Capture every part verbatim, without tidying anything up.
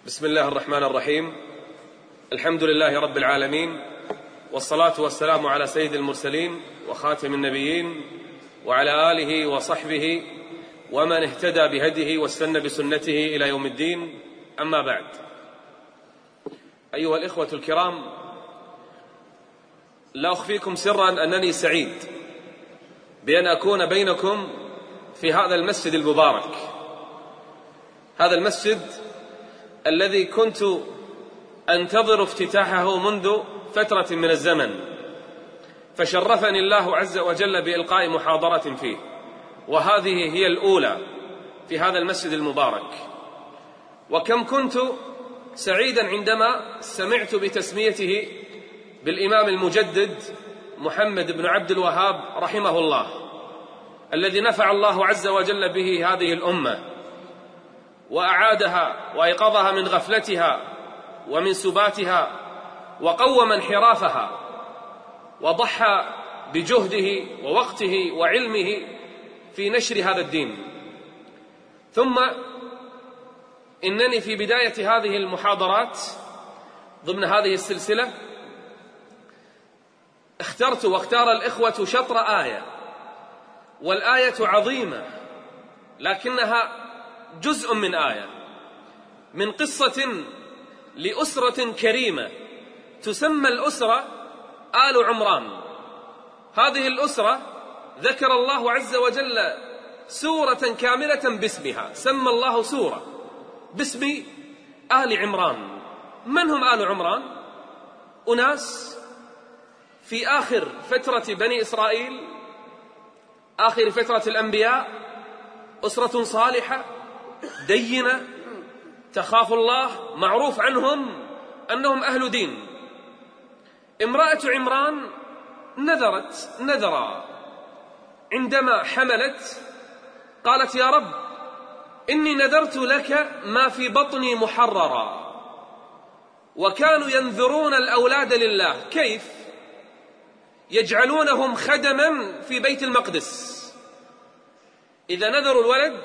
بسم الله الرحمن الرحيم. الحمد لله رب العالمين، والصلاة والسلام على سيد المرسلين وخاتم النبيين وعلى آله وصحبه ومن اهتدى بهديه واستنى بسنته إلى يوم الدين. أما بعد، أيها الإخوة الكرام، لا أخفيكم سرا أنني سعيد بأن أكون بينكم في هذا المسجد المبارك، هذا المسجد الذي كنت أنتظر افتتاحه منذ فترة من الزمن، فشرفني الله عز وجل بإلقاء محاضرة فيه، وهذه هي الأولى في هذا المسجد المبارك. وكم كنت سعيدا عندما سمعت بتسميته بالإمام المجدد محمد بن عبد الوهاب رحمه الله، الذي نفع الله عز وجل به هذه الأمة وأعادها وأيقظها من غفلتها ومن سباتها، وقوم انحرافها، وضحى بجهده ووقته وعلمه في نشر هذا الدين. ثم إنني في بداية هذه المحاضرات ضمن هذه السلسلة اخترت واختار الإخوة شطر آية، والآية عظيمة لكنها جزء من آية من قصة لأسرة كريمة تسمى الأسرة آل عمران. هذه الأسرة ذكر الله عز وجل سورة كاملة باسمها، سمى الله سورة باسم آل عمران. من هم آل عمران؟ أناس في آخر فترة بني إسرائيل، آخر فترة الأنبياء، أسرة صالحة دينة تخاف الله، معروف عنهم أنهم أهل دين. امرأة عمران نذرت نذرا عندما حملت، قالت: يا رب إني نذرت لك ما في بطني محررا. وكانوا ينذرون الأولاد لله. كيف؟ يجعلونهم خدما في بيت المقدس. إذا نذروا الولد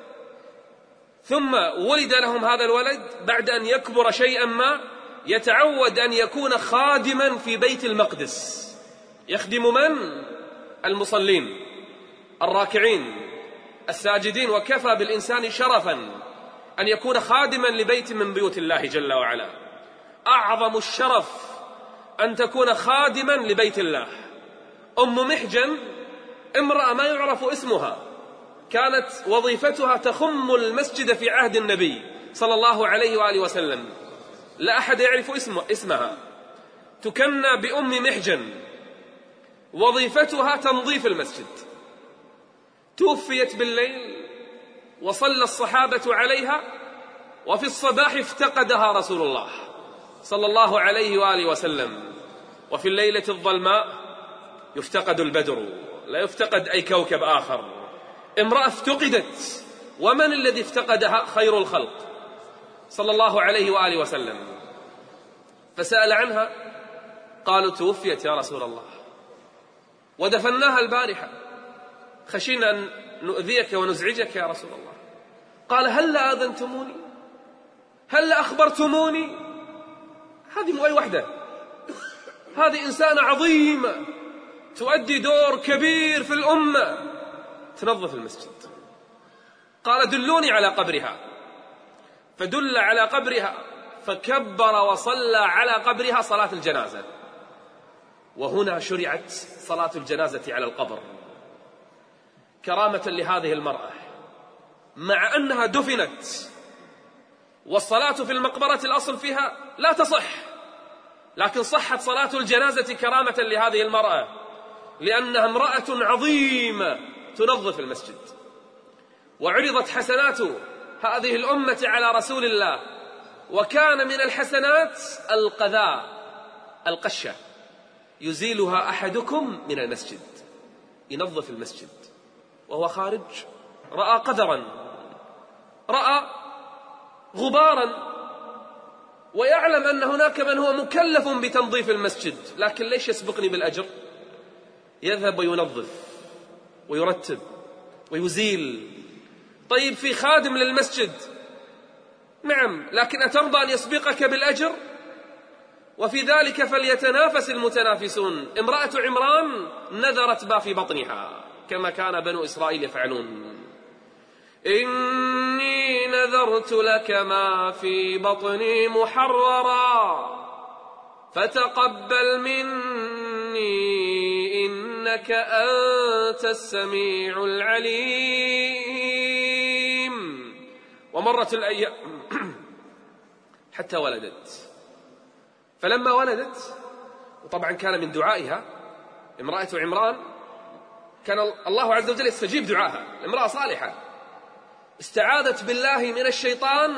ثم ولد لهم هذا الولد، بعد أن يكبر شيئا ما يتعود أن يكون خادما في بيت المقدس، يخدم من؟ المصلين الراكعين الساجدين. وكفى بالإنسان شرفا أن يكون خادما لبيت من بيوت الله جل وعلا. أعظم الشرف أن تكون خادما لبيت الله. أم محجن امرأة ما يعرف اسمها، كانت وظيفتها تخم المسجد في عهد النبي صلى الله عليه وآله وسلم، لا أحد يعرف اسمه اسمها، تكنى بأم محجن، وظيفتها تنظيف المسجد. توفيت بالليل وصلى الصحابة عليها، وفي الصباح افتقدها رسول الله صلى الله عليه وآله وسلم. وفي الليلة الظلماء يفتقد البدر، لا يفتقد أي كوكب آخر. امرأة افتقدت، ومن الذي افتقدها؟ خير الخلق صلى الله عليه وآله وسلم. فسأل عنها، قالوا: توفيت يا رسول الله ودفناها البارحة، خشينا أن نؤذيك ونزعجك يا رسول الله. قال: هل آذنتموني؟ هل أخبرتموني؟ هذه مو أي وحدة، هذه إنسانة عظيمة تؤدي دور كبير في الأمة، تنظف المسجد. قال: دلوني على قبرها. فدل على قبرها، فكبر وصلى على قبرها صلاة الجنازة. وهنا شرعت صلاة الجنازة على القبر كرامة لهذه المرأة، مع أنها دفنت. والصلاة في المقبرة الأصل فيها لا تصح، لكن صحت صلاة الجنازة كرامة لهذه المرأة، لأنها امرأة عظيمة تنظف المسجد. وعرضت حسنات هذه الأمة على رسول الله، وكان من الحسنات القذاء، القشة، يزيلها أحدكم من المسجد، ينظف المسجد وهو خارج، رأى قذرا، رأى غبارا، ويعلم أن هناك من هو مكلف بتنظيف المسجد، لكن ليش يسبقني بالأجر؟ يذهب وينظف ويرتب ويزيل. طيب في خادم للمسجد نعم، لكن أترضى أن يسبقك بالأجر؟ وفي ذلك فليتنافس المتنافسون. امرأة عمران نذرت ما في بطنها كما كان بنو إسرائيل يفعلون. إني نذرت لك ما في بطني محررا فتقبل مني إنك أنت السميع العليم. ومرت الأيام حتى ولدت. فلما ولدت، وطبعا كان من دعائها امرأة عمران، كان الله عز وجل يستجيب دعاها، امرأة صالحة، استعاذت بالله من الشيطان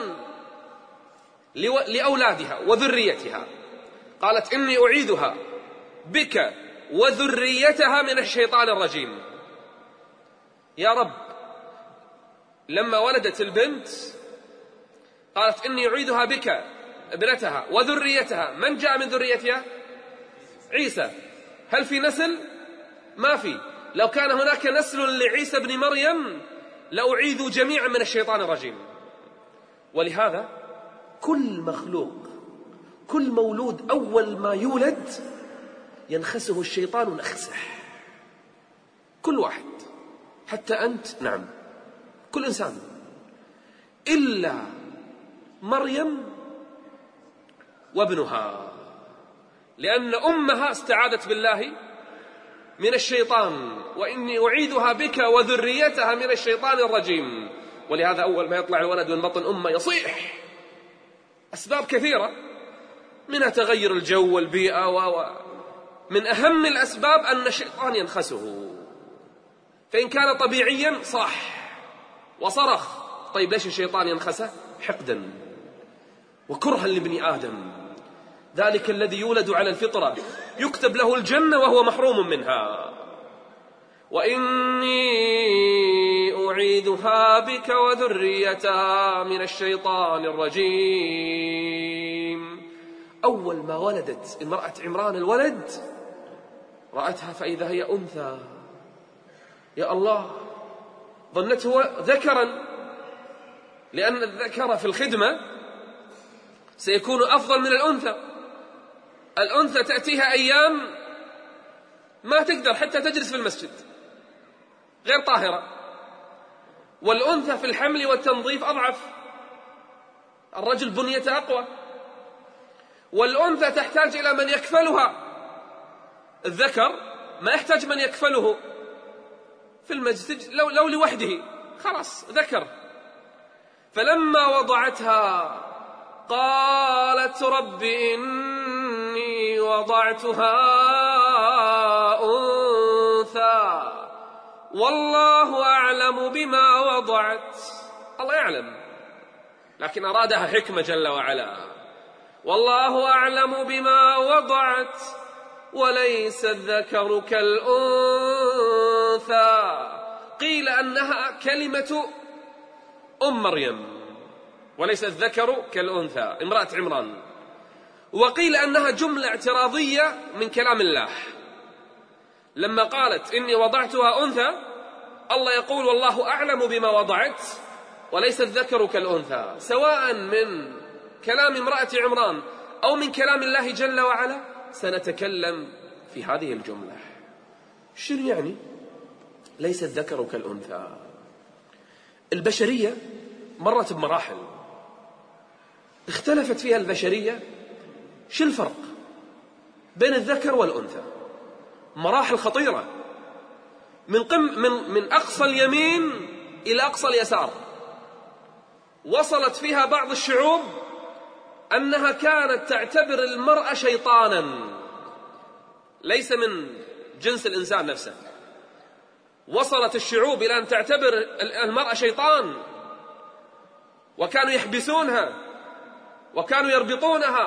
لأولادها وذريتها. قالت إني أعيذها بك وذريتها من الشيطان الرجيم. يا رب، لما ولدت البنت قالت إني أعيذها بك ابنتها وذريتها. من جاء من ذريتها؟ عيسى. هل في نسل؟ ما في. لو كان هناك نسل لعيسى بن مريم لأعيذوا جميعا من الشيطان الرجيم. ولهذا كل مخلوق، كل مولود أول ما يولد ينخسه الشيطان نخسه. كل واحد، حتى أنت، نعم، كل إنسان، إلا مريم وابنها، لأن أمها استعاذت بالله من الشيطان، وإني أعيذها بك وذريتها من الشيطان الرجيم. ولهذا أول ما يطلع الولد من بطن أمه يصيح. أسباب كثيرة، منها تغير الجو والبيئة، ومن أهم الأسباب أن الشيطان ينخسه. فإن كان طبيعيا صاح وصرخ. طيب ليش الشيطان ينخسه؟ حقدا وكرها لابن آدم. ذلك الذي يولد على الفطرة يكتب له الجنة وهو محروم منها. وإني أعيذها بك وذريتها من الشيطان الرجيم. أول ما ولدت امرأة عمران الولد رأتها فإذا هي أنثى. يا الله، ظنته ذكرا، لأن الذكر في الخدمة سيكون أفضل من الأنثى. الأنثى تأتيها أيام ما تقدر حتى تجلس في المسجد، غير طاهرة. والأنثى في الحمل والتنظيف أضعف، الرجل بنيته أقوى. والأنثى تحتاج إلى من يكفلها. الذكر ما يحتاج من يكفله في المسجد، لو, لو لوحده خلاص ذكر. فلما وضعتها قالت رب إني وضعتها أنثى والله أعلم بما وضعت. الله يعلم، لكن أرادها حكمة جل وعلا. والله أعلم بما وضعت وليس الذكر كالأنثى. قيل أنها كلمة أم مريم، وليس الذكر كالأنثى، امرأة عمران. وقيل أنها جملة اعتراضية من كلام الله. لما قالت إني وضعتها أنثى، الله يقول والله أعلم بما وضعت وليس الذكر كالأنثى. سواء من كلام امرأة عمران أو من كلام الله جل وعلا سنتكلم في هذه الجملة. شنو يعني ليس الذكر كالأنثى؟ البشرية مرت بمراحل اختلفت فيها البشرية. شو الفرق بين الذكر والأنثى؟ مراحل خطيرة، من قم من من أقصى اليمين إلى أقصى اليسار. وصلت فيها بعض الشعوب أنها كانت تعتبر المرأة شيطانا، ليس من جنس الإنسان نفسه. وصلت الشعوب إلى أن تعتبر المرأة شيطان، وكانوا يحبسونها وكانوا يربطونها.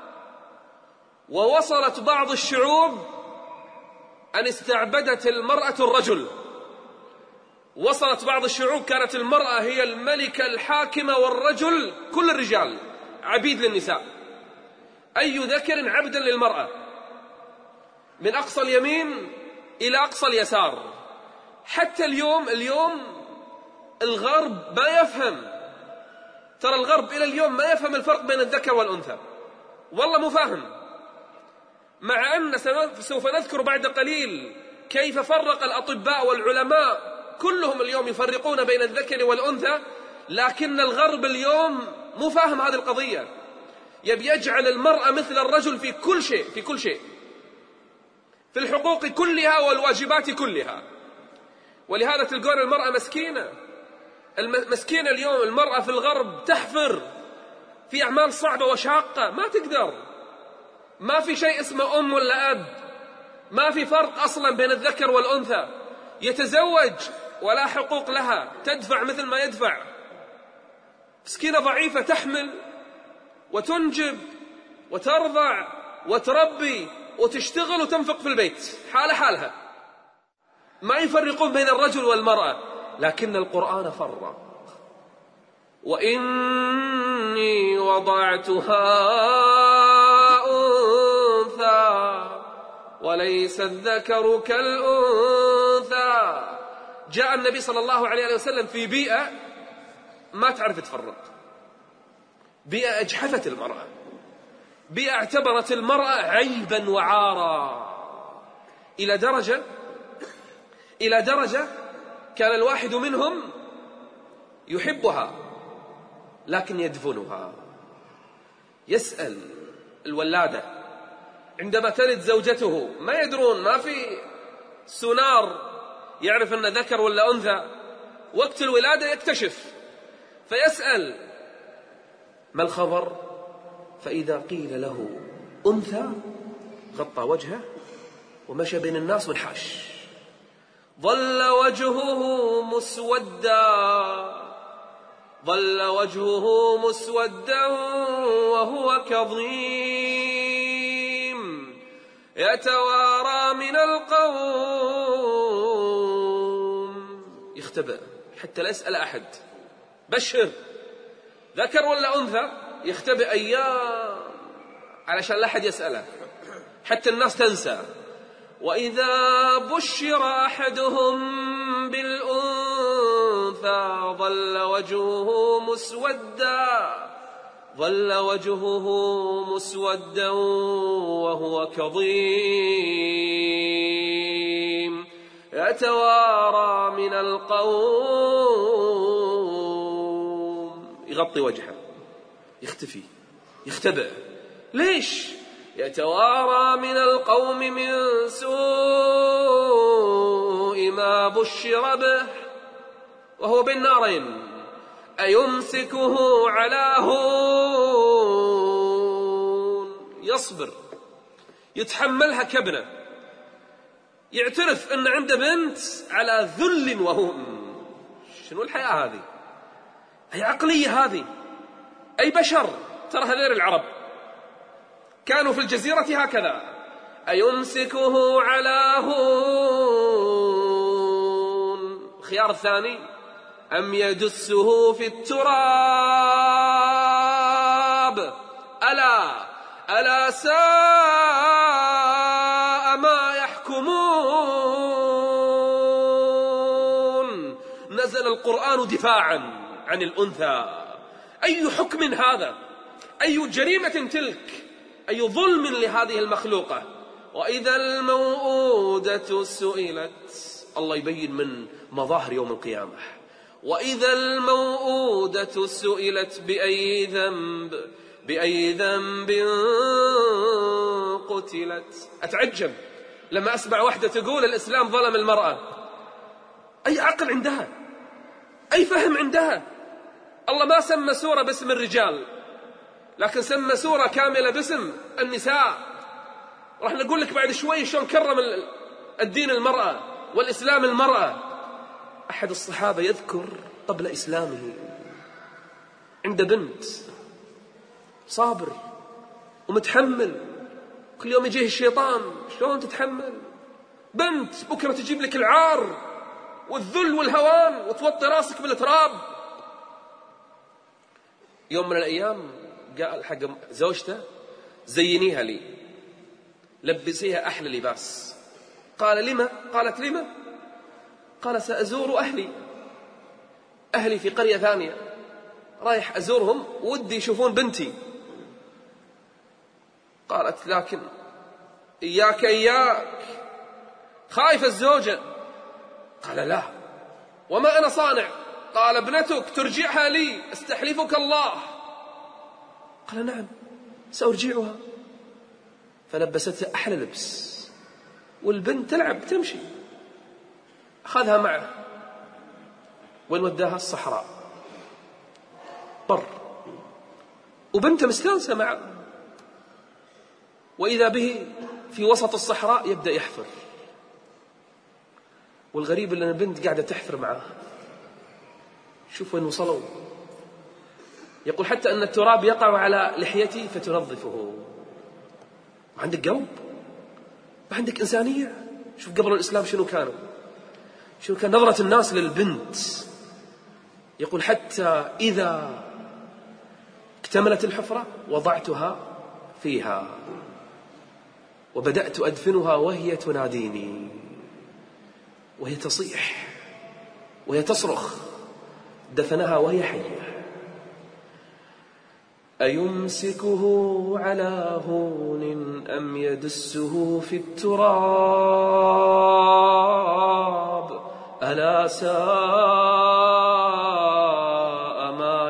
ووصلت بعض الشعوب أن استعبدت المرأة الرجل. وصلت بعض الشعوب كانت المرأة هي الملكة الحاكمة والرجل كل الرجال عبيد للنساء. أي ذكر عبدا للمرأة، من أقصى اليمين إلى أقصى اليسار. حتى اليوم اليوم الغرب ما يفهم ترى الغرب إلى اليوم ما يفهم الفرق بين الذكر والأنثى، والله مو فاهم، مع أن سوف نذكر بعد قليل كيف فرق الأطباء والعلماء كلهم اليوم يفرقون بين الذكر والأنثى، لكن الغرب اليوم مو فاهم هذه القضية، يبي يجعل المرأة مثل الرجل في كل شيء، في كل شيء، في الحقوق كلها والواجبات كلها. ولهذا تلقون المرأة مسكينة، المسكينة اليوم المرأة في الغرب تحفر في أعمال صعبة وشاقة، ما تقدر، ما في شيء اسمه أم ولا أب، ما في فرق أصلا بين الذكر والأنثى، يتزوج ولا حقوق لها، تدفع مثل ما يدفع، مسكينة ضعيفة تحمل وتنجب وترضع وتربي وتشتغل وتنفق في البيت حالة حالها، ما يفرقون بين الرجل والمرأة، لكن القرآن فرق. وإني وضعتها أنثى وليس الذكر كالأنثى. جاء النبي صلى الله عليه وسلم في بيئة ما تعرف تفرق، بيئة أجحفت المرأة، بيئة اعتبرت المرأة عيبا وعارا، إلى درجة إلى درجة كان الواحد منهم يحبها لكن يدفنها. يسأل الولادة عندما تلد زوجته، ما يدرون، ما في سونار يعرف أن ذكر ولا أنثى، وقت الولادة يكتشف، فيسأل ما الخبر؟ فإذا قيل له أنثى غطى وجهه ومشى بين الناس وانحاش، ظل وجهه مسودا ظل وجهه مسودا وهو كظيم يتوارى من القوم، يختبئ حتى لا يسأل أحد، بشر ذكر ولا أنثى، يختبئ أيام علشان لا أحد يسأله، حتى الناس تنسى. وإذا بشر أحدهم بالأنثى ظل وجهه مسودا ظل وجهه مسودا وهو كظيم يتوارى من القوم، يغطي وجهه، يختفي، يختبئ. ليش؟ يتوارى من القوم من سوء ما بشر به وهو بين نارين أيمسكه على هون، يصبر يتحملها كابنة، يعترف أن عنده بنت على ذل وهون. شنو الحياة هذه؟ أي عقلية هذه؟ أي بشر؟ ترى هذول العرب كانوا في الجزيرة هكذا، أيمسكه على هون. الخيار الثاني أم يدسه في التراب ألا ألا ساء ما يحكمون. نزل القرآن دفاعا عن الأنثى. أي حكم هذا؟ أي جريمة تلك؟ أي ظلم لهذه المخلوقة. وإذا الموءودة سئلت، الله يبين من مظاهر يوم القيامة، وإذا الموءودة سئلت بأي ذنب بأي ذنب قتلت. أتعجب لما أسمع واحدة تقول الإسلام ظلم المرأة. أي عقل عندها؟ أي فهم عندها؟ الله ما سمى سورة باسم الرجال، لكن سمى سورة كاملة باسم النساء. راح نقول لك بعد شوي شلون كرم الدين المرأة والإسلام المرأة. أحد الصحابة يذكر قبل إسلامه عنده بنت، صابر ومتحمل، كل يوم يجيه الشيطان، شلون تتحمل بنت بكرة تجيب لك العار والذل والهوان وتوطي راسك بالتراب. يوم من الأيام قال حق زوجته زينيها لي، لبسيها أحلى لباس. قال لما؟ قالت لما؟ قال سأزور أهلي أهلي في قرية ثانية، رايح أزورهم ودي يشوفون بنتي. قالت لكن إياك إياك خايف الزوجة. قال لا، وما أنا صانع؟ قال ابنتك ترجعها لي، استحلفك الله. قال نعم سأرجعها. فلبستها أحلى لبس، والبنت تلعب تمشي. أخذها معه. وين وداها؟ الصحراء، بر، وبنته مستانسة معه. وإذا به في وسط الصحراء يبدأ يحفر، والغريب أن البنت قاعدة تحفر معه. شوف وين وصلوا. يقول حتى أن التراب يقع على لحيتي فتنظفه. ما عندك قلب؟ ما عندك إنسانية؟ شوف قبل الإسلام شنو كانوا، شنو كان نظرة الناس للبنت. يقول حتى إذا اكتملت الحفرة وضعتها فيها وبدأت أدفنها وهي تناديني، وهي تصيح وهي تصرخ. دفنها وهي حية. أيمسكه على هون أم يدسه في التراب ألا ساء ما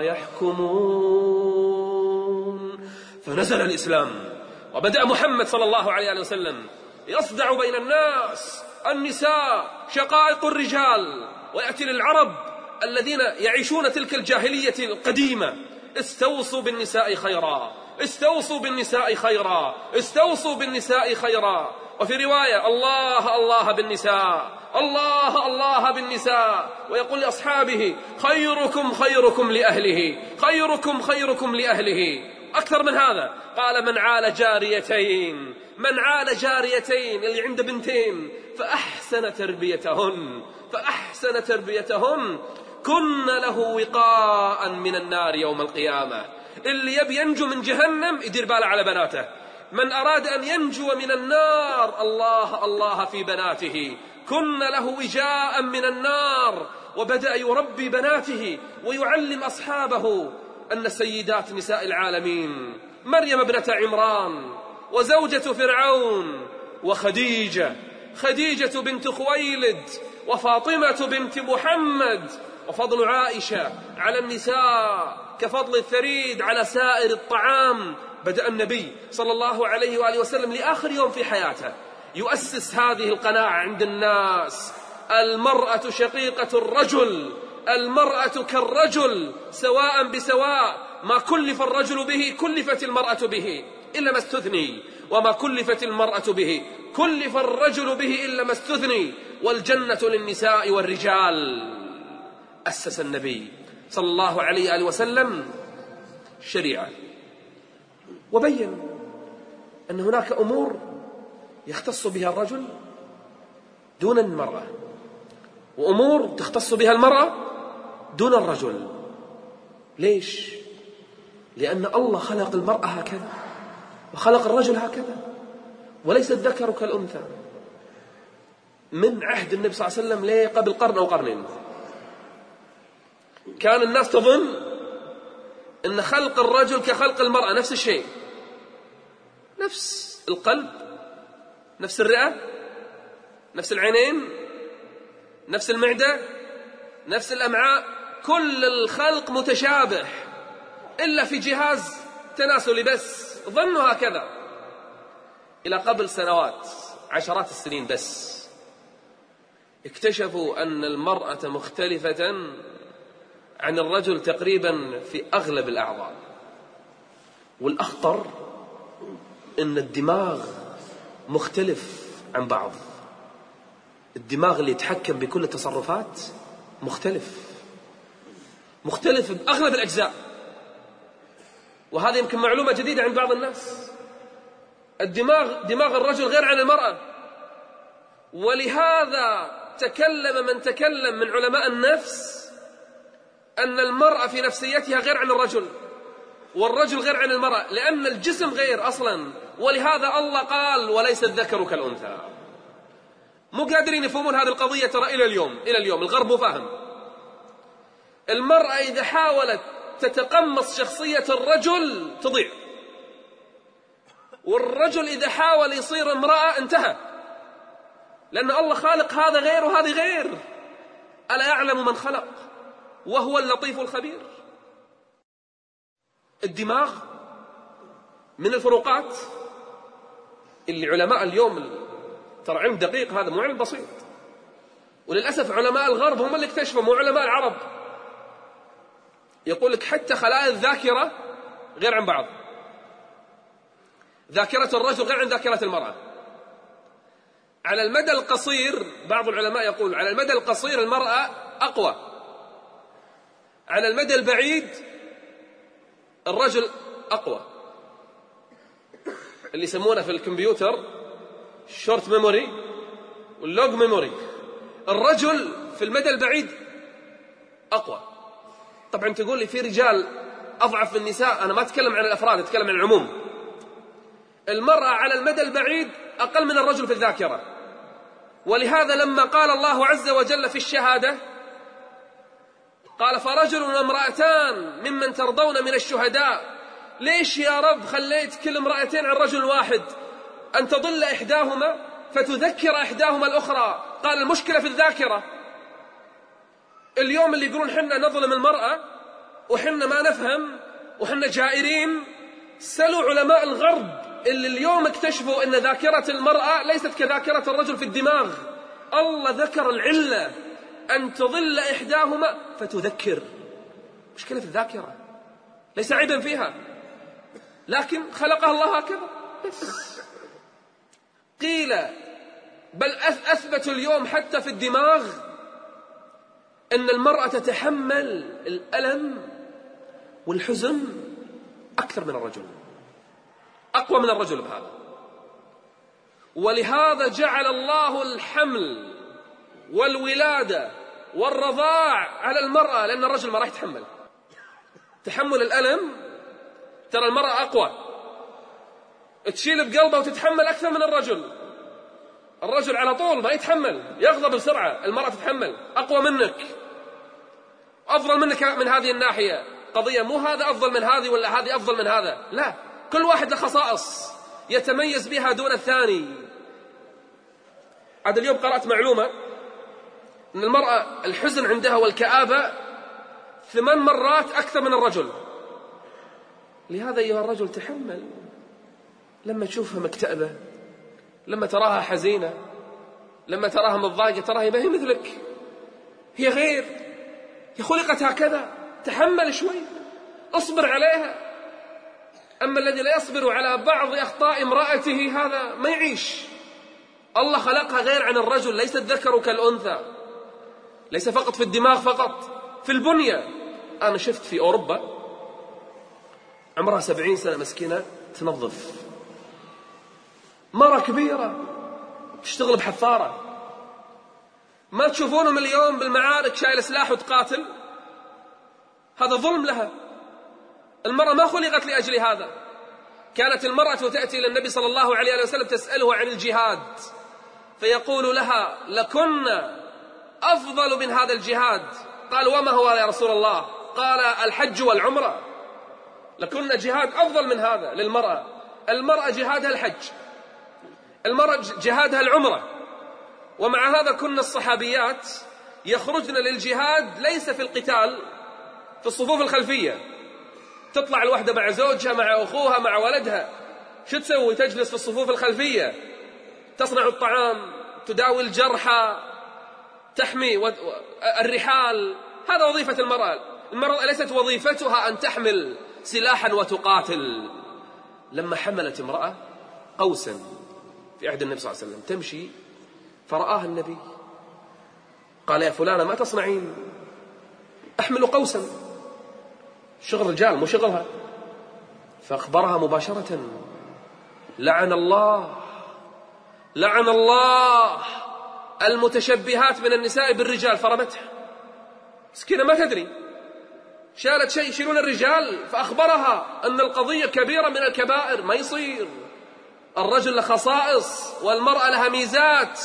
يحكمون. فنزل الإسلام وبدأ محمد صلى الله عليه وسلم يصدع بين الناس. النساء شقائق الرجال. ويأتي للعرب الذين يعيشون تلك الجاهلية القديمة: استوصوا بالنساء خيرا، استوصوا بالنساء خيرا، استوصوا بالنساء خيرا. وفي رواية: الله الله بالنساء، الله الله بالنساء. ويقول لأصحابه: خيركم خيركم لأهله، خيركم خيركم لأهله. أكثر من هذا قال: من عال جاريتين، من عال جاريتين اللي عنده بنتين فأحسن تربيتهن، فأحسن تربيتهن كن له وقاء من النار يوم القيامة. اللي يبي ينجو من جهنم يدير باله على بناته. من أراد أن ينجو من النار الله الله في بناته، كن له وجاء من النار. وبدأ يربي بناته ويعلم أصحابه أن سيدات نساء العالمين مريم ابنة عمران، وزوجة فرعون، وخديجة، خديجة بنت خويلد، وفاطمة بنت محمد. وفضل عائشة على النساء كفضل الثريد على سائر الطعام. بدأ النبي صلى الله عليه وآله وسلم لآخر يوم في حياته يؤسس هذه القناعة عند الناس: المرأة شقيقة الرجل، المرأة كالرجل سواء بسواء. ما كلف الرجل به كلفت المرأة به إلا ما استثني، وما كلفت المرأة به كلف الرجل به إلا ما استثني. والجنة للنساء والرجال. أسس النبي صلى الله عليه وآله وسلم شريعة، وبين أن هناك أمور يختص بها الرجل دون المرأة، وأمور تختص بها المرأة دون الرجل. ليش؟ لأن الله خلق المرأة هكذا وخلق الرجل هكذا، وليس الذكر كالأنثى. من عهد النبي صلى الله عليه وسلم ليه قبل قرن أو قرنين كان الناس تظن أن خلق الرجل كخلق المرأة نفس الشيء، نفس القلب، نفس الرئة، نفس العينين، نفس المعدة، نفس الأمعاء. كل الخلق متشابه إلا في جهاز تناسلي بس. ظنوا هكذا إلى قبل سنوات، عشرات السنين بس، اكتشفوا أن المرأة مختلفة عن الرجل تقريبا في أغلب الأعضاء. والأخطر أن الدماغ مختلف عن بعض. الدماغ اللي يتحكم بكل التصرفات مختلف مختلف بأغلب الأجزاء. وهذه يمكن معلومة جديدة عند بعض الناس. الدماغ دماغ الرجل غير عن المرأة. ولهذا تكلم من تكلم من علماء النفس أن المرأة في نفسيتها غير عن الرجل، والرجل غير عن المرأة، لأن الجسم غير أصلا. ولهذا الله قال: وليس الذكر كالأنثى. مو قادرين يفهمون هذه القضية ترى إلى اليوم. إلى اليوم الغرب فاهم. المرأة إذا حاولت تتقمص شخصية الرجل تضيع. والرجل إذا حاول يصير امرأة انتهى، لأن الله خالق هذا غير وهذه غير. ألا يعلم من خلق وهو اللطيف الخبير. الدماغ من الفروقات اللي علماء اليوم ترى علم دقيق، هذا مو علم بسيط، وللأسف علماء الغرب هم اللي اكتشفوا، مو علماء العرب. يقول لك حتى خلايا الذاكرة غير عن بعض، ذاكرة الرجل غير عن ذاكرة المرأة. على المدى القصير بعض العلماء يقول على المدى القصير المرأة أقوى، على المدى البعيد الرجل أقوى. اللي يسمونه في الكمبيوتر شورت ميموري واللوج ميموري. الرجل في المدى البعيد أقوى. طبعا تقول لي في رجال أضعف من النساء، أنا ما أتكلم عن الأفراد، أتكلم عن العموم. المرأة على المدى البعيد أقل من الرجل في الذاكرة. ولهذا لما قال الله عز وجل في الشهادة قال فرجل وامرأتان ممن ترضون من الشهداء. ليش يا رب خليت كل امرأتين عن رجل واحد؟ أن تضل إحداهما فتذكر إحداهما الأخرى. قال المشكلة في الذاكرة. اليوم اللي يقولون حنا نظلم المرأة وحنا ما نفهم وحنا جائرين، سألوا علماء الغرب اللي اليوم اكتشفوا أن ذاكرة المرأة ليست كذاكرة الرجل في الدماغ. الله ذكر العلة أن تضل إحداهما فتذكر. مشكلة في الذاكرة، ليس عيبا فيها، لكن خلقها الله هكذا بس. قيل بل أثبتوا اليوم حتى في الدماغ أن المرأة تتحمل الألم والحزن أكثر من الرجل، أقوى من الرجل بهذا. ولهذا جعل الله الحمل والولادة والرضاع على المرأة، لأن الرجل ما راح يتحمل تحمل الألم. ترى المرأة أقوى، تشيل بقلبها وتتحمل أكثر من الرجل. الرجل على طول ما يتحمل، يغضب بسرعة. المرأة تتحمل، أقوى منك، أفضل منك من هذه الناحية. قضية مو هذا أفضل من هذه ولا هذه أفضل من هذا، لا، كل واحد له خصائص يتميز بها دون الثاني. عاد اليوم قرأت معلومة أن المرأة الحزن عندها والكآبة ثمان مرات أكثر من الرجل. لهذا أيها الرجل تحمل، لما تشوفها مكتئبة، لما تراها حزينة، لما تراها متضايقة، تراها ما هي مثلك، هي غير، هي خلقت هكذا. تحمل شوي، اصبر عليها. أما الذي لا يصبر على بعض أخطاء امرأته هذا ما يعيش. الله خلقها غير عن الرجل، ليس الذكر كالأنثى، ليس فقط في الدماغ، فقط في البنية. أنا شفت في أوروبا عمرها سبعين سنة مسكينة تنظف، مرة كبيرة تشتغل بحفارة، ما تشوفونهم اليوم بالمعارك شايل سلاح وتقاتل؟ هذا ظلم لها. المرأة ما خلقت لأجل هذا. كانت المرأة تأتي إلى النبي صلى الله عليه وسلم تسأله عن الجهاد، فيقول لها لكن أفضل من هذا الجهاد. قال وما هو يا رسول الله؟ قال الحج والعمرة. لكن جهاد أفضل من هذا للمرأة. المرأة جهادها الحج، المرأة جهادها العمرة. ومع هذا كنا الصحابيات يخرجن للجهاد ليس في القتال، في الصفوف الخلفية. تطلع الوحدة مع زوجها، مع أخوها، مع ولدها، شو تسوي؟ تجلس في الصفوف الخلفية، تصنع الطعام، تداوي الجرحى، تحمي الرحال. هذا وظيفة المرأة. المرأة ليست وظيفتها أن تحمل سلاحا وتقاتل. لما حملت امرأة قوسا في عهد النبي صلى الله عليه وسلم تمشي، فرآها النبي قال يا فلانة ما تصنعين؟ أحمل قوسا، شغل رجال مو شغلها. فأخبرها مباشرة لعن الله لعن الله المتشبهات من النساء بالرجال، فرمتها. مسكينة ما تدري، شالت شيء يشيلون الرجال. فأخبرها أن القضية كبيرة من الكبائر، ما يصير. الرجل له خصائص والمرأة لها ميزات.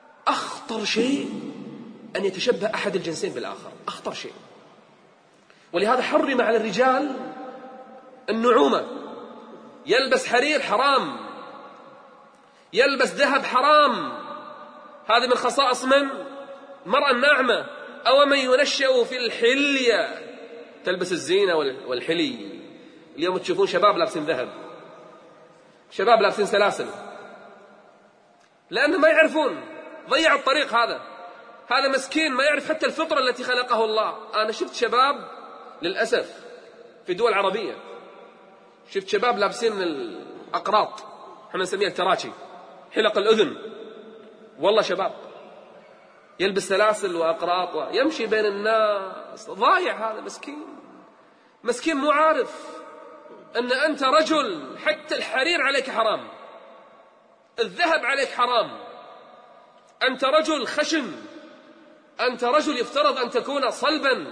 أخطر شيء أن يتشبه أحد الجنسين بالآخر، أخطر شيء. ولهذا حرم على الرجال النعومة، يلبس حرير حرام، يلبس ذهب حرام، هذا من خصائص من؟ المرأة الناعمة. أو من ينشأ في الحلية، تلبس الزينة والحلي. اليوم تشوفون شباب لابسين ذهب، شباب لابسين سلاسل، لأنه ما يعرفون، ضيعوا الطريق. هذا هذا مسكين ما يعرف حتى الفطرة التي خلقه الله. أنا شفت شباب للأسف في دول عربية، شفت شباب لابسين الأقراط، احنا نسميها التراشي، حلق الأذن، والله شباب يلبس سلاسل وأقراط ويمشي بين الناس، ضايع. هذا مسكين، مسكين مو عارف أن أنت رجل، حتى الحرير عليك حرام، الذهب عليك حرام، أنت رجل خشن، أنت رجل يفترض أن تكون صلبا.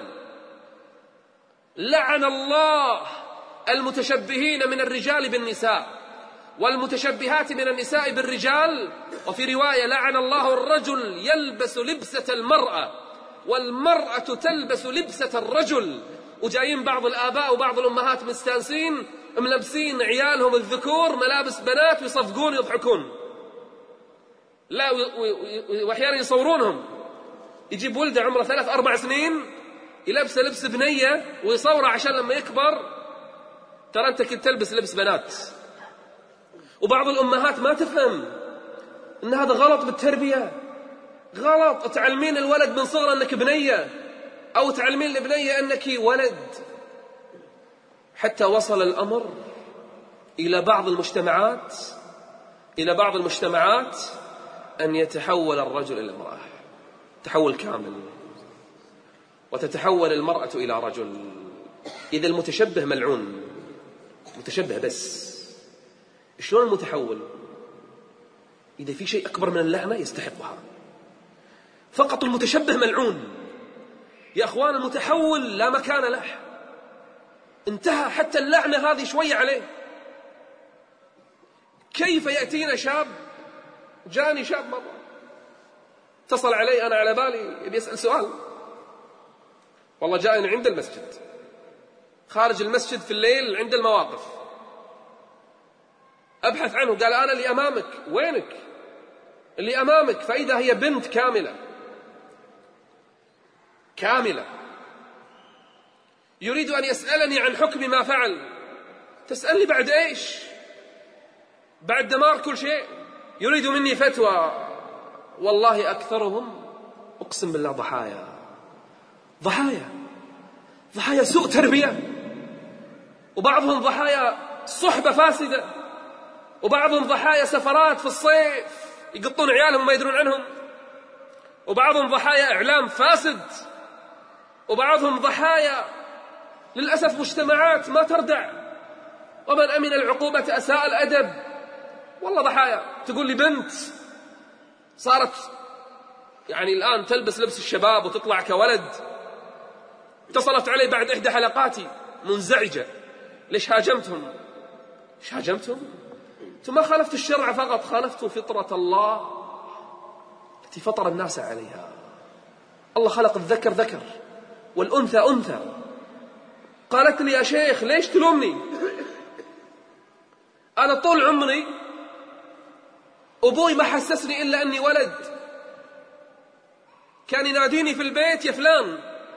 لعن الله المتشبهين من الرجال بالنساء والمتشبهات من النساء بالرجال. وفي رواية لعن الله الرجل يلبس لبسة المرأة والمرأة تلبس لبسة الرجل. وجايين بعض الآباء وبعض الأمهات مستانسين ملبسين عيالهم الذكور ملابس بنات ويصفقون ويضحكون، لا وأحيانا يصورونهم، يجيب ولده عمره ثلاث أربع سنين يلبس لبس بنية ويصوره عشان لما يكبر ترى أنت كنت تلبس لبس بنات. وبعض الأمهات ما تفهم أن هذا غلط بالتربية، غلط. تعلمين الولد من صغره أنك بنية، أو تعلمين البنية أنك ولد. حتى وصل الأمر إلى بعض المجتمعات إلى بعض المجتمعات أن يتحول الرجل إلى امرأة تحول كامل، وتتحول المرأة إلى رجل. إذا المتشبه ملعون، متشبه بس. شلون المتحول؟ إذا في شيء أكبر من اللعنة يستحقها. فقط المتشبه ملعون يا أخوان، المتحول لا مكان له، انتهى. حتى اللعنة هذه شوية عليه. كيف يأتينا شاب، جاني شاب مرة اتصل علي، أنا على بالي بيسأل سؤال، والله جاءني عند المسجد، خارج المسجد في الليل عند المواقف، أبحث عنه، قال أنا اللي أمامك. وينك؟ اللي أمامك. فإذا هي بنت كاملة كاملة يريد أن يسألني عن حكم ما فعل. تسألني بعد إيش؟ بعد دمار كل شيء. يريد مني فتوى. والله أكثرهم أقسم بالله ضحايا ضحايا ضحايا سوء تربية، وبعضهم ضحايا صحبة فاسدة، وبعضهم ضحايا سفرات في الصيف يقطون عيالهم ما يدرون عنهم، وبعضهم ضحايا إعلام فاسد، وبعضهم ضحايا للأسف مجتمعات ما تردع، ومن أمن العقوبة أساء الأدب. والله ضحايا. تقول لي بنت صارت يعني الآن تلبس لبس الشباب وتطلع كولد، اتصلت علي بعد إحدى حلقاتي منزعجة. ليش هاجمتهم؟ ليش هاجمتهم؟ أنتم ما خالفتوا الشرع فقط، خالفتوا فطرة الله التي فطر الناس عليها. الله خلق الذكر ذكر والأنثى أنثى. قالت لي يا شيخ ليش تلومني؟ أنا طول عمري أبوي ما حسسني إلا أني ولد، كان يناديني في البيت يا فلان،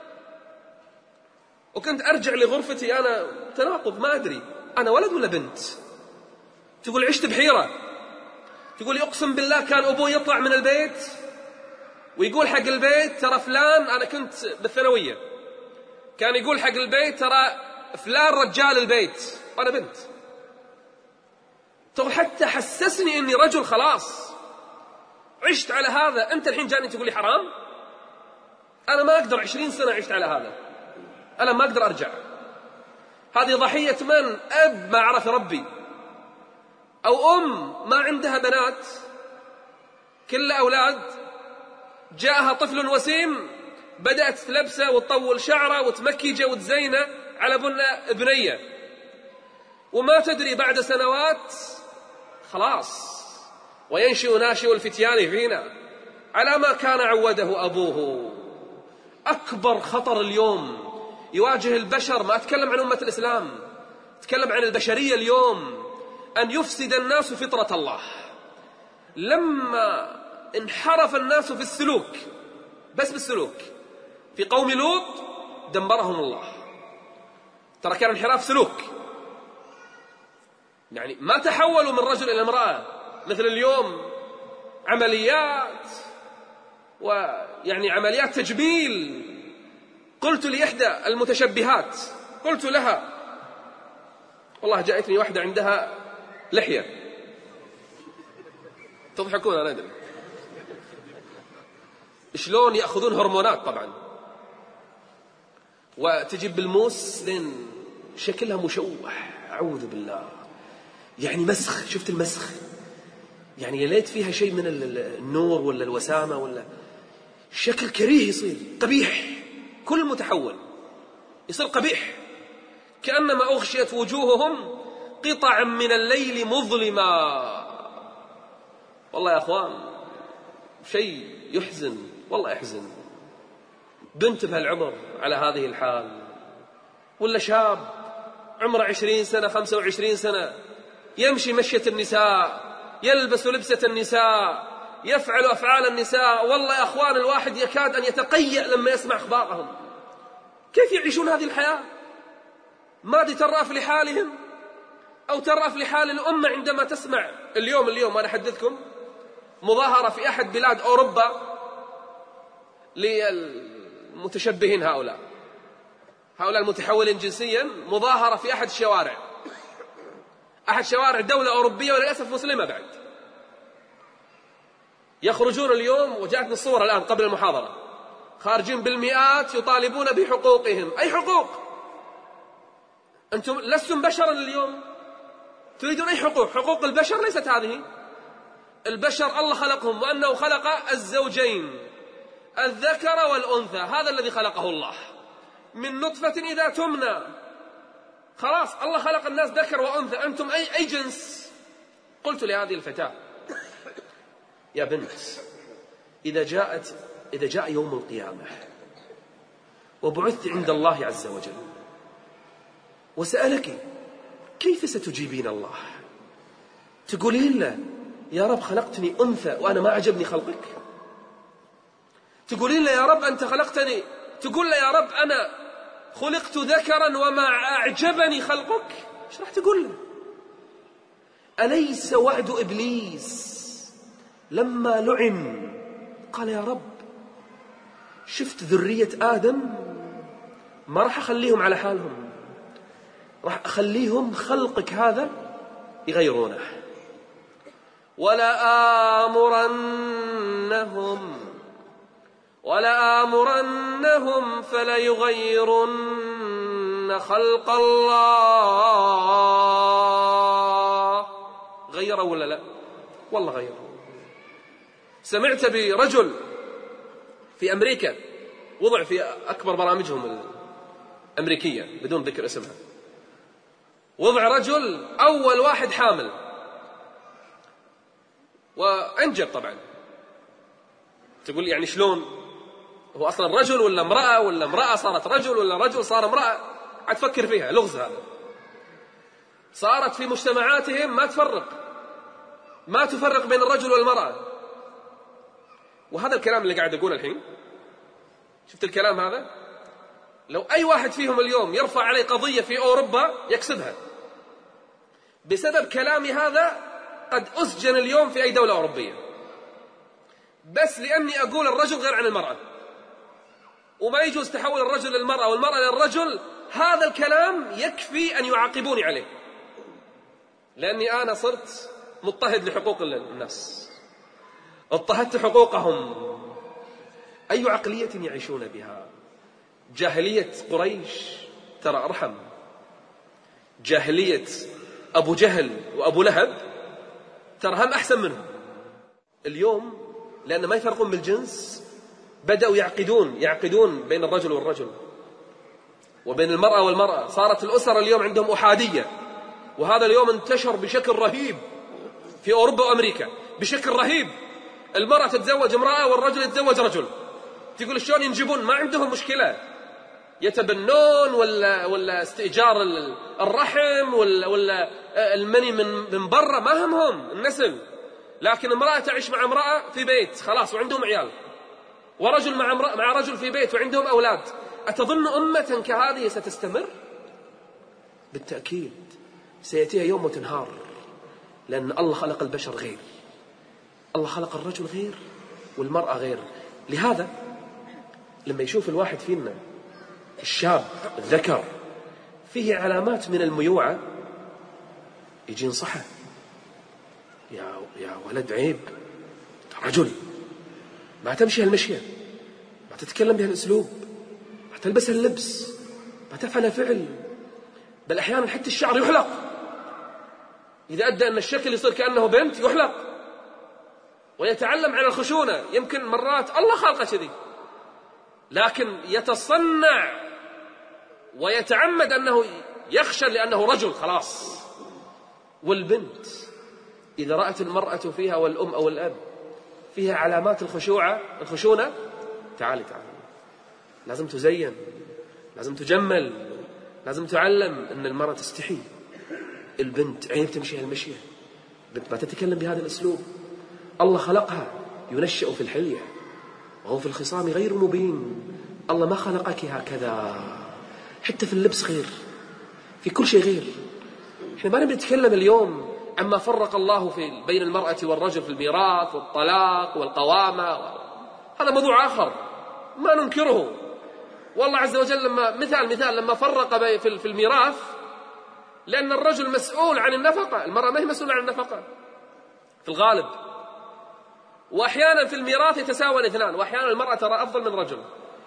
وكنت أرجع لغرفتي أنا تناقض ما أدري أنا ولد ولا بنت. تقول عشت بحيرة. تقول أقسم بالله كان أبوي يطلع من البيت ويقول حق البيت ترى فلان، أنا كنت بالثانوية، كان يقول حق البيت ترى فلان رجال البيت وأنا بنت. تقول حتى حسسني أني رجل. خلاص عشت على هذا. أنت الحين جاني تقول لي حرام؟ أنا ما أقدر، عشرين سنة عشت على هذا، أنا ما أقدر أرجع. هذه ضحية من؟ أب ما عرف ربي، أو أم ما عندها بنات كل أولاد، جاءها طفل وسيم بدأت تلبسه وتطول شعره وتمكيجه وتزينه على بنة بنية، وما تدري بعد سنوات خلاص وينشئ ناشئ الفتيان فينا على ما كان عوده أبوه. أكبر خطر اليوم يواجه البشر. ما أتكلم عن أمة الإسلام، أتكلم عن البشرية اليوم، أن يفسد الناس فطرة الله. لما انحرف الناس في السلوك، بس بالسلوك، في قوم لوط دمرهم الله. ترى كان انحراف سلوك، يعني ما تحولوا من رجل إلى امرأة مثل اليوم، عمليات ويعني عمليات تجميل. قلت لإحدى المتشبهات، قلت لها والله جاءتني واحدة عندها لحية، تضحكون أنا أدري، شلون يأخذون هرمونات طبعا، وتجيب بالموس لين شكلها مشوه، أعوذ بالله، يعني مسخ. شفت المسخ؟ يعني يليت فيها شيء من النور ولا الوسامة ولا شكل كريه، يصير قبيح. كل متحول يصير قبيح، كأنما أغشيت وجوههم قطعا من الليل مظلما. والله يا أخوان شيء يحزن، والله يحزن. بنت بهالعمر على هذه الحال، ولا شاب عمره عشرين سنة خمسة وعشرين سنة يمشي مشية النساء، يلبس لبسة النساء، يفعل أفعال النساء. والله يا أخوان الواحد يكاد أن يتقيأ لما يسمع أخبارهم. كيف يعيشون هذه الحياة؟ ما دي ترأف لحالهم أو ترأف لحال الأمة عندما تسمع اليوم اليوم أنا أحدثكم مظاهرة في أحد بلاد أوروبا للمتشبهين هؤلاء هؤلاء المتحولين جنسيا، مظاهرة في أحد الشوارع أحد شوارع دولة أوروبية وللأسف مسلمة بعد. يخرجون اليوم، وجاءتني الصور الآن قبل المحاضرة، خارجين بالمئات يطالبون بحقوقهم. أي حقوق؟ أنتم لستم بشرا اليوم، تريدون أي حقوق؟ حقوق البشر ليست هذه. البشر الله خلقهم، وأنه خلق الزوجين الذكر والأنثى، هذا الذي خلقه الله من نطفة إذا تمنى. خلاص الله خلق الناس ذكر وأنثى، أنتم أي أي جنس؟ قلت لهذه الفتاة يا بنت، إذا جاءت إذا جاء يوم القيامة وبعثت عند الله عز وجل وسألك كيف ستجيبين الله؟ تقولين له يا رب خلقتني أنثى وأنا ما عجبني خلقك؟ تقولين له يا رب أنت خلقتني، تقول له يا رب أنا خلقت ذكرا وما أعجبني خلقك؟ ايش راح تقول له؟ أليس وعد إبليس لما لعن قال يا رب شفت ذرية آدم ما راح أخليهم على حالهم، راح أخليهم خلقك هذا يغيرونه، ولا آمرنهم ولا آمرنهم فليغيرن خلق الله. غيروا ولا لا؟ والله غيروا. سمعت برجل في أمريكا وضع في أكبر برامجهم الأمريكية بدون ذكر اسمها، وضع رجل أول واحد حامل وأنجب. طبعا تقول يعني شلون؟ هو أصلا رجل ولا امرأة، ولا امرأة صارت رجل، ولا رجل صار امرأة؟ عاد تفكر فيها لغز هذا. صارت في مجتمعاتهم ما تفرق ما تفرق بين الرجل والمرأة. وهذا الكلام اللي قاعد أقوله الحين، شفت الكلام هذا؟ لو أي واحد فيهم اليوم يرفع عليه قضية في أوروبا يكسبها بسبب كلامي هذا. قد أسجن اليوم في أي دولة أوروبية بس لأني أقول الرجل غير عن المرأة، وما يجوز تحول الرجل للمرأة والمرأة للرجل. هذا الكلام يكفي أن يعاقبوني عليه، لأني أنا صرت مضطهد لحقوق الناس، اضطهدت حقوقهم. أي عقلية يعيشون بها؟ جاهلية قريش ترى أرحم. جاهلية أبو جهل وأبو لهب ترى هم أحسن منهم. اليوم لأن ما يفرقون بالجنس بدأوا يعقدون يعقدون بين الرجل والرجل وبين المرأة والمرأة. صارت الأسر اليوم عندهم أحادية، وهذا اليوم انتشر بشكل رهيب في أوروبا وأمريكا بشكل رهيب. المرأة تتزوج امرأة والرجل يتزوج رجل. تقول شلون ينجبون؟ ما عندهم مشكلة، يتبنون ولا ولا استئجار الرحم ولا ولا المني من من برا، ما همهم النسل. لكن امرأة تعيش مع امرأة في بيت خلاص وعندهم عيال، ورجل مع امرأة مع رجل في بيت وعندهم أولاد. أتظن أمة كهذه ستستمر؟ بالتأكيد سيأتيها يوم وتنهار، لأن الله خلق البشر غير، الله خلق الرجل غير والمرأة غير. لهذا لما يشوف الواحد فينا الشاب الذكر فيه علامات من الميوعة يجي ينصحه، يا يا ولد عيب، رجل، ما تمشي هالمشية، ما تتكلم بهالأسلوب، ما تلبس هاللبس، ما تفعل فعل. بل أحيانا حتى الشعر يحلق، إذا أدى أن الشكل يصير كأنه بنت يحلق، ويتعلم على الخشونة. يمكن مرات الله خلقه كذي، لكن يتصنع ويتعمد أنه يخشى لأنه رجل خلاص. والبنت إذا رأت المرأة فيها والأم أو الأب فيها علامات الخشوعة الخشونة، تعالي تعالي، لازم تزين، لازم تجمل، لازم تعلم أن المرأة تستحي. البنت عيب تمشي هالمشية، بنت ما تتكلم بهذا الأسلوب. الله خلقها ينشأ في الحلية وهو في الخصام غير مبين. الله ما خلقك هكذا، حتى في اللبس غير، في كل شيء غير. احنا ما نبي نتكلم اليوم عما فرق الله في بين المرأة والرجل في الميراث والطلاق والقوامة، هذا موضوع آخر ما ننكره. والله عز وجل لما مثال مثال لما فرق في الميراث، لأن الرجل مسؤول عن النفقة، المرأة ما هي مسؤولة عن النفقة في الغالب. وأحيانا في الميراث يتساوى الاثنان، وأحيانا المرأة ترى أفضل من الرجل.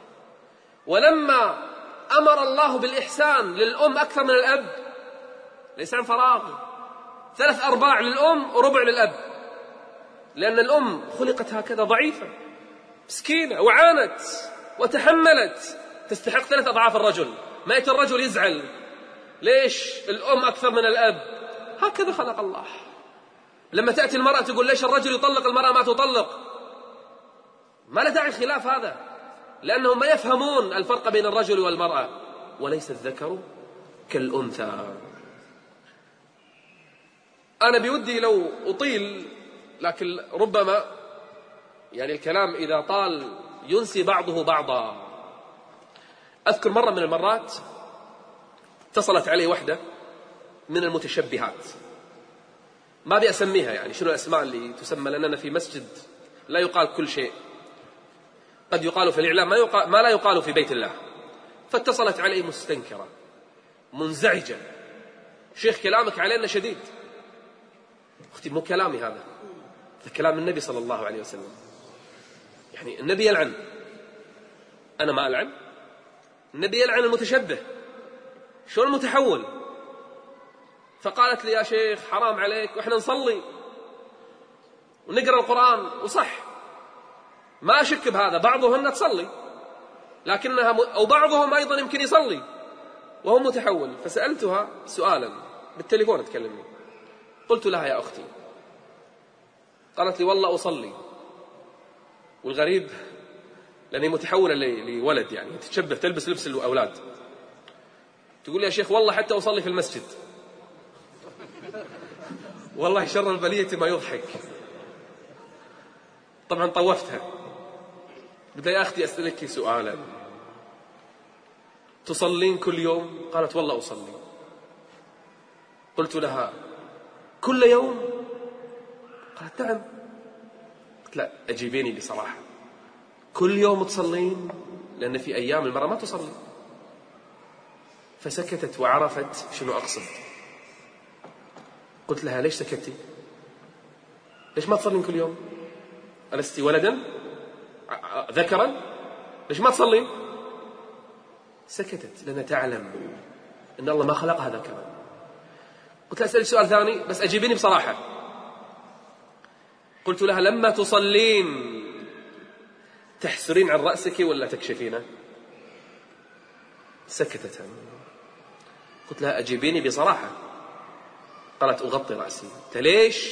ولما أمر الله بالإحسان للأم أكثر من الأب، ليس عن فراغ، ثلاث أرباع للأم وربع للأب، لأن الأم خلقت هكذا ضعيفة مسكينة وعانت وتحملت، تستحق ثلاث أضعاف الرجل. ما يت الرجل يزعل ليش الأم أكثر من الأب، هكذا خلق الله. لما تأتي المرأة تقول ليش الرجل يطلق المرأة ما تطلق، ما له داعي الخلاف هذا، لأنهم ما يفهمون الفرق بين الرجل والمرأة. وليس الذكر كالأنثى. أنا بودي لو أطيل، لكن ربما يعني الكلام إذا طال ينسي بعضه بعضا. أذكر مرة من المرات اتصلت علي واحدة من المتشبهات، ما أبي أسميها، يعني شنو الأسماء اللي تسمى، لأننا في مسجد لا يقال كل شيء، قد يقال في الإعلام ما, يقال ما لا يقال في بيت الله. فاتصلت علي مستنكرة منزعجة، شيخ كلامك علينا شديد. أختي مو كلامي هذا، هذا كلام النبي صلى الله عليه وسلم. يعني النبي يلعن، أنا ما ألعن. النبي يلعن المتشبه، شو المتحول. فقالت لي يا شيخ حرام عليك، وإحنا نصلي ونقرأ القرآن، وصح ما أشك بهذا، بعضهن تصلي لكنها م... أو بعضهم أيضا يمكن يصلي وهو متحول. فسألتها سؤالا بالتليفون تكلمني، قلت لها يا أختي، قالت لي والله أصلي، والغريب لأني متحولة لولد، يعني تتشبه تلبس لبس الأولاد، تقول لي يا شيخ والله حتى أصلي في المسجد. والله شر البلية ما يضحك. طبعا طوفتها، قلت يا أختي أسألك سؤالا، تصلين كل يوم؟ قالت والله أصلي. قلت لها كل يوم؟ قالت نعم. قلت لا أجيبيني بصراحة، كل يوم تصلين؟ لأن في أيام المرأة ما تصلي. فسكتت وعرفت شنو أقصد. قلت لها ليش سكتي؟ ليش ما تصلين كل يوم؟ ألستي ولدا ذكرا؟ ليش ما تصلين؟ سكتت لأنها تعلم أن الله ما خلقها ذكرا. قلت لها أسألك سؤال ثاني بس أجيبيني بصراحة. قلت لها لما تصلين تحسرين عن رأسك ولا تكشفينه؟ سكتت. قلت لها أجيبيني بصراحة. قالت أغطي رأسي. قلت ليش؟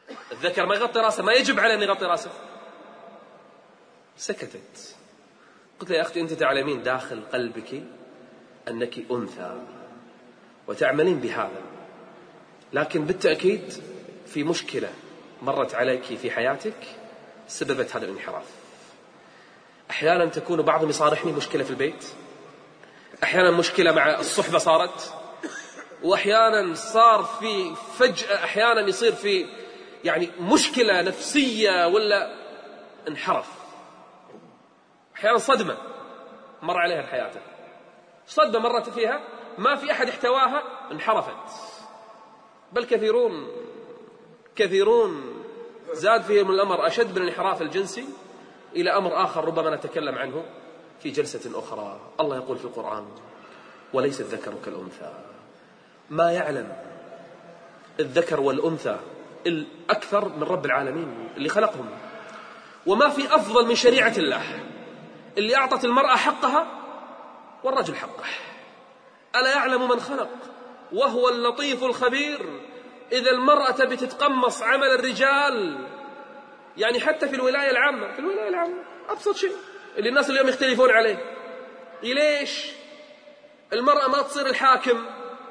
الذكر ما يغطي رأسه، ما يجب عليه أن يغطي رأسه. سكتت. قلت له: يا أختي، أنت تعلمين داخل قلبك أنك أنثى وتعملين بهذا، لكن بالتأكيد في مشكلة مرت عليك في حياتك سببت هذا الانحراف. أحيانا تكون بعضهم يصارحني مشكلة في البيت، أحيانا مشكلة مع الصحبة صارت، وأحيانا صار في فجأة أحيانا يصير في يعني مشكلة نفسية ولا انحرف. أحيانا صدمة مر عليها بحياته، صدمة مرت فيها ما في أحد احتواها انحرفت. بل كثيرون كثيرون زاد فيهم الأمر أشد من الانحراف الجنسي إلى أمر آخر ربما نتكلم عنه في جلسة أخرى. الله يقول في القرآن: وليس الذكر كالأنثى. ما يعلم الذكر والأنثى الأكثر من رب العالمين اللي خلقهم. وما في أفضل من شريعة الله اللي أعطت المرأة حقها والرجل حقه. ألا يعلم من خلق وهو اللطيف الخبير؟ إذا المرأة بتتقمص عمل الرجال، يعني حتى في الولاية العامة، في الولاية العامة أبسط شيء اللي الناس اليوم يختلفون عليه، ليش المرأة ما تصير الحاكم؟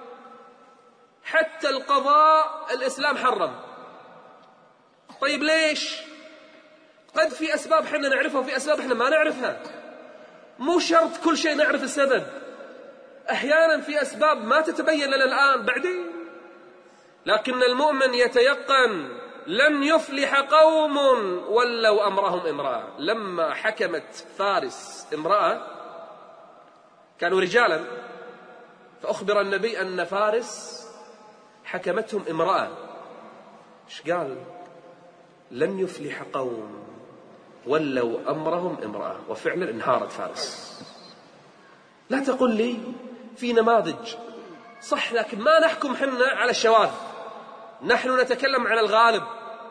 حتى القضاء الإسلام حرم. طيب ليش؟ قد في أسباب حنا نعرفها وفي أسباب حنا ما نعرفها، مو شرط كل شيء نعرف السبب. أحيانا في أسباب ما تتبين لنا الآن بعدين. لكن المؤمن يتيقن: لن يفلح قوم ولوا أمرهم امرأة. لما حكمت فارس امرأة، كانوا رجالا، فأخبر النبي أن فارس حكمتهم امرأة. إيش قال؟ لن يفلح قوم ولوا أمرهم امرأة. وفعلا انهارت فارس. لا تقل لي في نماذج صح، لكن ما نحكم حنا على الشواذ، نحن نتكلم عن الغالب.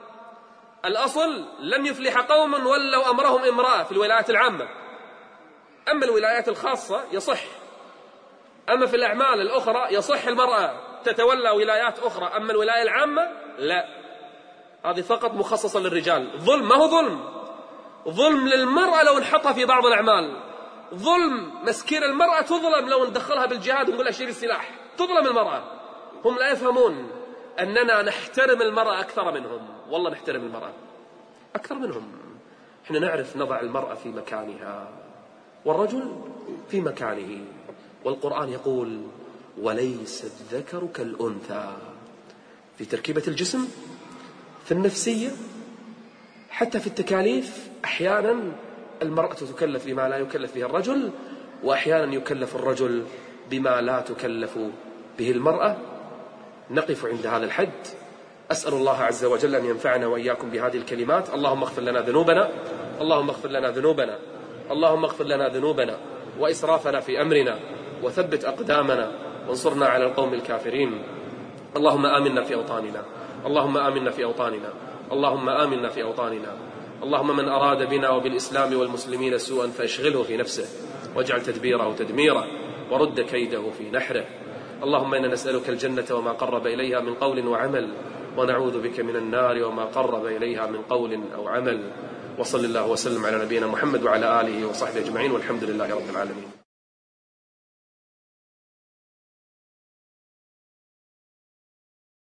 الأصل لن يفلح قوم ولوا أمرهم امرأة في الولايات العامة. أما الولايات الخاصة يصح، أما في الأعمال الأخرى يصح المرأة تتولى ولايات أخرى، أما الولاية العامة لا، هذه فقط مخصصة للرجال. ظلم، ما هو ظلم، ظلم للمرأة لو انحطها في بعض الأعمال، ظلم مسكين المرأة تظلم لو ندخلها بالجهاد ونقول لها شيل السلاح، تظلم المرأة. هم لا يفهمون أننا نحترم المرأة أكثر منهم. والله نحترم المرأة أكثر منهم. إحنا نعرف نضع المرأة في مكانها والرجل في مكانه. والقرآن يقول: وليس الذكر كالأنثى، في تركيبة الجسم، في النفسية، حتى في التكاليف. أحيانا المرأة تكلف بما لا يكلف به الرجل، وأحيانا يكلف الرجل بما لا تكلف به المرأة. نقف عند هذا الحد. أسأل الله عز وجل أن ينفعنا وإياكم بهذه الكلمات. اللهم اغفر لنا ذنوبنا، اللهم اغفر لنا ذنوبنا، اللهم اغفر لنا ذنوبنا وإسرافنا في أمرنا، وثبت أقدامنا وانصرنا على القوم الكافرين. اللهم آمنا في أوطاننا، اللهم آمنا في أوطاننا، اللهم آمنا في أوطاننا. اللهم من أراد بنا وبالإسلام والمسلمين سوءا فاشغله في نفسه، واجعل تدبيره تدميره، ورد كيده في نحره. اللهم إنا نسألك الجنة وما قرب إليها من قول وعمل، ونعوذ بك من النار وما قرب إليها من قول أو عمل. وصل الله وسلم على نبينا محمد وعلى آله وصحبه أجمعين، والحمد لله رب العالمين.